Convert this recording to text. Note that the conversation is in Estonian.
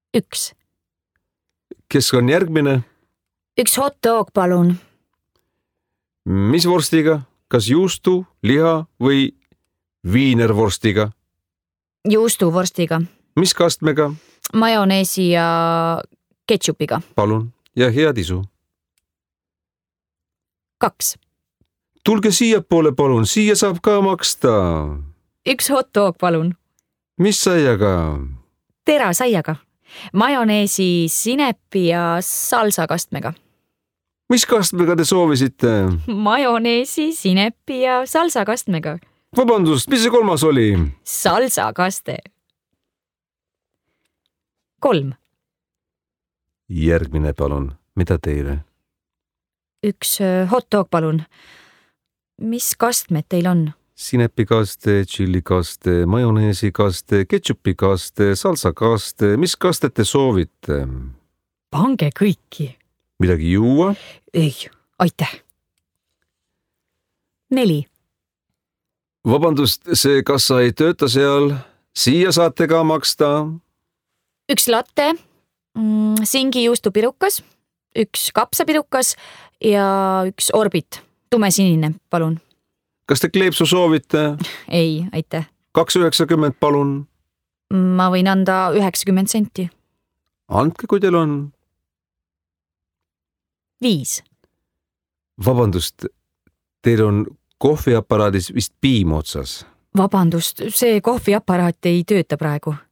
1. Kes on järgmine? 1 hot dog, palun. Mis vorstiga? Kas juustu, liha või viinervorstiga? Juustuvorstiga. Mis kastmega? Majoneesi ja ketšupiga. Palun ja head isu. 2. Tulge siia poole, palun, siia saab ka maksta. 1 hot dog, palun. Mis saiaga? Terasaiaga. Majoneesi, sinepi ja salsa kastmega. Mis kastmega te soovisite? Majoneesi, sinepi ja salsa kastmega. Vabandust, mis see 3. oli? Salsa kaste. 3. Järgmine, palun. Mida teile? 1 hot dog, palun. Mis kastmed teil on? Sinepikaste, tšillikaste, majoneesikaste, ketšupikaste, salsakaste. Mis kastet te soovite? Pange kõiki. Midagi juua? Ei, aitäh. 4. Vabandust, see kassa ei tööta seal. Siia saate ka maksta. 1 latte, singijuustupirukas, 1 kapsapirukas ja 1 orbit. Tumesinine, palun. Kas te kleepsu soovite? Ei, aitäh. 2,90, palun. Ma võin anda 90 senti. Andke, kui teil on. 5. Vabandust, teil on kohviaparaadis vist piim otsas. Vabandust, see kohviaparaat ei tööta praegu.